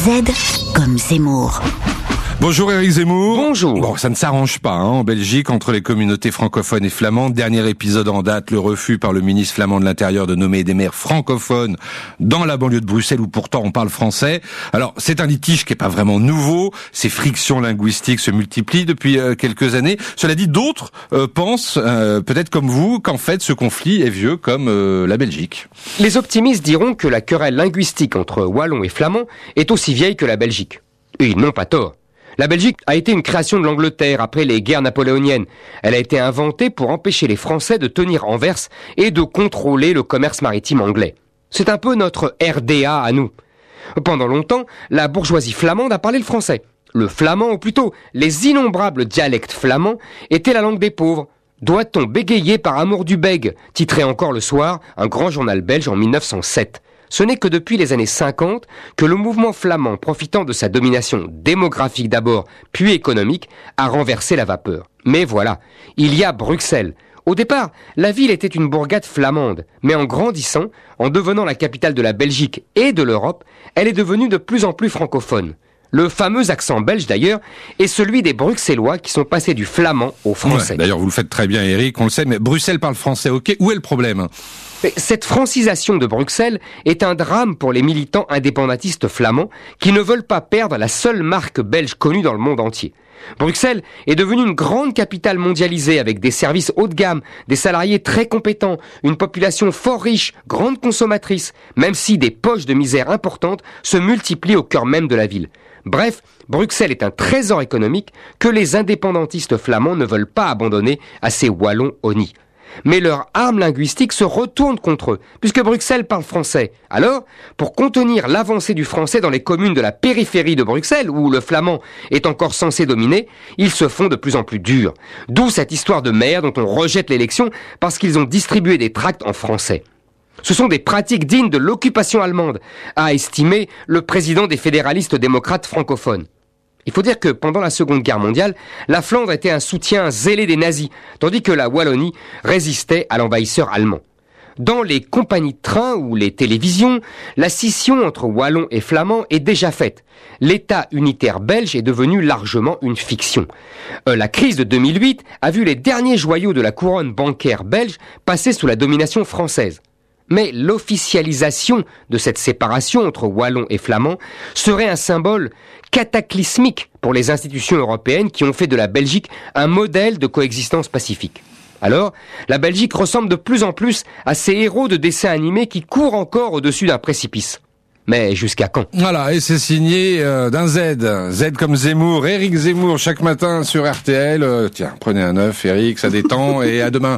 Z comme Zemmour. Bonjour Éric Zemmour. Bonjour. Bon, ça ne s'arrange pas en Belgique entre les communautés francophones et flamandes. Dernier épisode en date, le refus par le ministre flamand de l'Intérieur de nommer des maires francophones dans la banlieue de Bruxelles où pourtant on parle français. Alors, c'est un litige qui est pas vraiment nouveau. Ces frictions linguistiques se multiplient depuis quelques années. Cela dit, d'autres pensent, peut-être comme vous, qu'en fait ce conflit est vieux comme la Belgique. Les optimistes diront que la querelle linguistique entre wallons et flamands est aussi vieille que la Belgique. Et ils n'ont pas tort. La Belgique a été une création de l'Angleterre après les guerres napoléoniennes. Elle a été inventée pour empêcher les Français de tenir Anvers et de contrôler le commerce maritime anglais. C'est un peu notre RDA à nous. Pendant longtemps, la bourgeoisie flamande a parlé le français. Le flamand, ou plutôt les innombrables dialectes flamands, étaient la langue des pauvres. Doit-on bégayer par amour du bègue, titrait encore Le Soir, un grand journal belge en 1907. Ce n'est que depuis les années 50 que le mouvement flamand, profitant de sa domination démographique d'abord, puis économique, a renversé la vapeur. Mais voilà, il y a Bruxelles. Au départ, la ville était une bourgade flamande, mais en grandissant, en devenant la capitale de la Belgique et de l'Europe, elle est devenue de plus en plus francophone. Le fameux accent belge d'ailleurs est celui des Bruxellois qui sont passés du flamand au français. Ouais, d'ailleurs, vous le faites très bien Éric, on le sait, mais Bruxelles parle français, ok. Où est le problème ? Mais cette francisation de Bruxelles est un drame pour les militants indépendantistes flamands qui ne veulent pas perdre la seule marque belge connue dans le monde entier. Bruxelles est devenue une grande capitale mondialisée avec des services haut de gamme, des salariés très compétents, une population fort riche, grande consommatrice, même si des poches de misère importantes se multiplient au cœur même de la ville. Bref, Bruxelles est un trésor économique que les indépendantistes flamands ne veulent pas abandonner à ces wallons honnis. Mais leur arme linguistique se retourne contre eux, puisque Bruxelles parle français. Alors, pour contenir l'avancée du français dans les communes de la périphérie de Bruxelles, où le flamand est encore censé dominer, ils se font de plus en plus durs. D'où cette histoire de maires dont on rejette l'élection parce qu'ils ont distribué des tracts en français. Ce sont des pratiques dignes de l'occupation allemande, a estimé le président des fédéralistes démocrates francophones. Il faut dire que pendant la Seconde Guerre mondiale, la Flandre était un soutien zélé des nazis, tandis que la Wallonie résistait à l'envahisseur allemand. Dans les compagnies de train ou les télévisions, la scission entre wallons et flamands est déjà faite. L'État unitaire belge est devenu largement une fiction. La crise de 2008 a vu les derniers joyaux de la couronne bancaire belge passer sous la domination française. Mais l'officialisation de cette séparation entre wallons et flamands serait un symbole cataclysmique pour les institutions européennes qui ont fait de la Belgique un modèle de coexistence pacifique. Alors, la Belgique ressemble de plus en plus à ces héros de dessins animés qui courent encore au-dessus d'un précipice. Mais jusqu'à quand ? Voilà, et c'est signé d'un Z. Z comme Zemmour, Éric Zemmour, chaque matin sur RTL. Tiens, prenez un œuf, Éric, ça détend, et à demain.